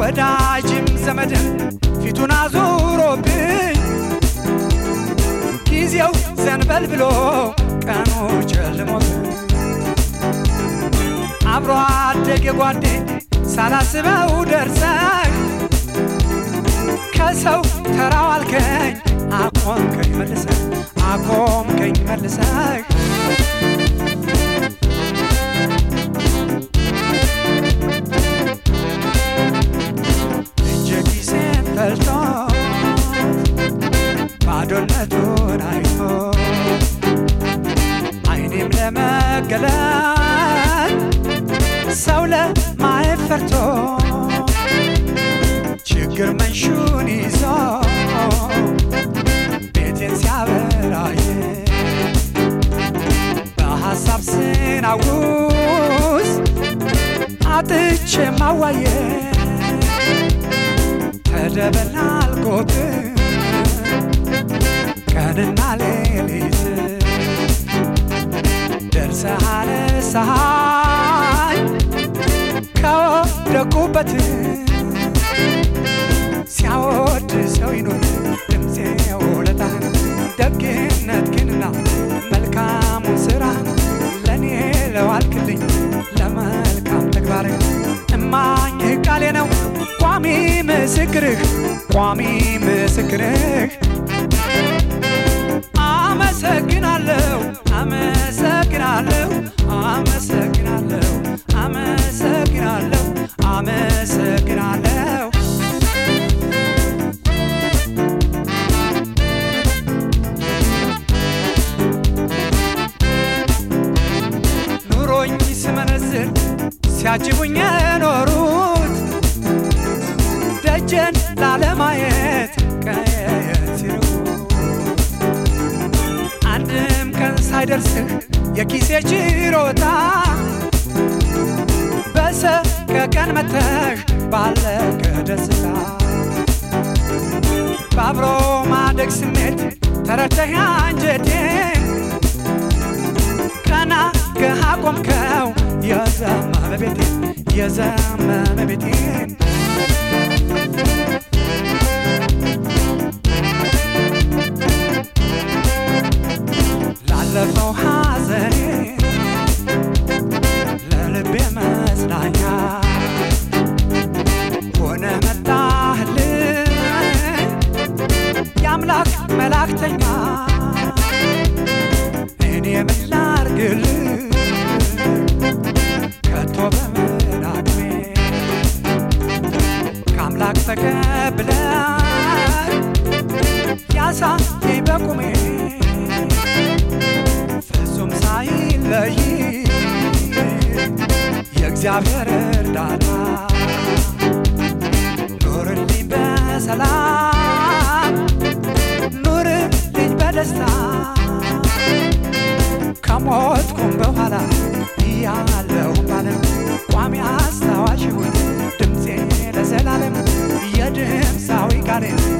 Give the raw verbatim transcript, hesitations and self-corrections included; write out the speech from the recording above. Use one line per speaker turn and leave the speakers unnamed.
ወዳጅም ዘመድም ፊቱን አዙሮብኝ ጊዜው ዘንበል ብሎ ቀኑ ጨልሞብኝ አብሮ አደግ ጓዴ ሳላስበው ደርሰህ ከሰው ተራው አልከኝ አቆምከኝ መልሰህ አቆምከኝ መልሰህ እጅጊዜን ተልቶ ባዶነቱን አይቶ አይኔም ለመገለጥ ሰው ለማየት ፈርቶ ችግር መንሹን ይዞ ቤቴን ሲያበራየ በሐሳብ ስናውስ አጥቼ ማዋየ ተደበላልኩብህ ቀንና ሌሊት ደርሰህ አነሳኸኝ ከወደኩበት ሲያወድ ሰው ይኖር ድምፄ ውለታህን ደግነትህንና መልካሙን ሥራህን ለእኔ ለዋልክልኝ ለመልካም ተግባርህ እማኝ ቃሌ ነው ቋሚ ምስክርህ ቋሚ ምስክርህ አመሰግናለሁ አመሰግናለሁ አመሰግናለሁ አመሰግናለሁ አመሰግናለሁ ኑሮኝ ስመነዝር ሲያጅቡኝ ኖሩት ደጀን ላለማየት ቀየት ሲሉ አንድም ቀን ሳይደርስህ የኪሴ ችሮታ በሰቀቀን መተህ ባለቀ ደስታ ባብሮ ማደግ ስሜት ተረድተህ አንጀቴን ቀና ገሃ ቆምከው የዘመመ ቤቴን የዘመመ ቤቴን ላለፈው ሐዘኔ ለልቤ መጽናኛ ሆነ መጣህልኝ የአምላክ መላእክተኛ እኔ ምን ላድርግልህ ከቶ በምን አቅሜ ከአምላክ ተቀብለህ ያሳየኝ በቁሜ ፍጹም ሳይለይ የእግዚአብሔር እርዳታ ኑርልኝ በሰላም ኑርልኝ በደስታ ከሞትኩም በኋላ ያለው ባለም ቋሚ አስታዋሽ ይሁን ድምፄ ለዘላለም የድምፃዊ ቃሌ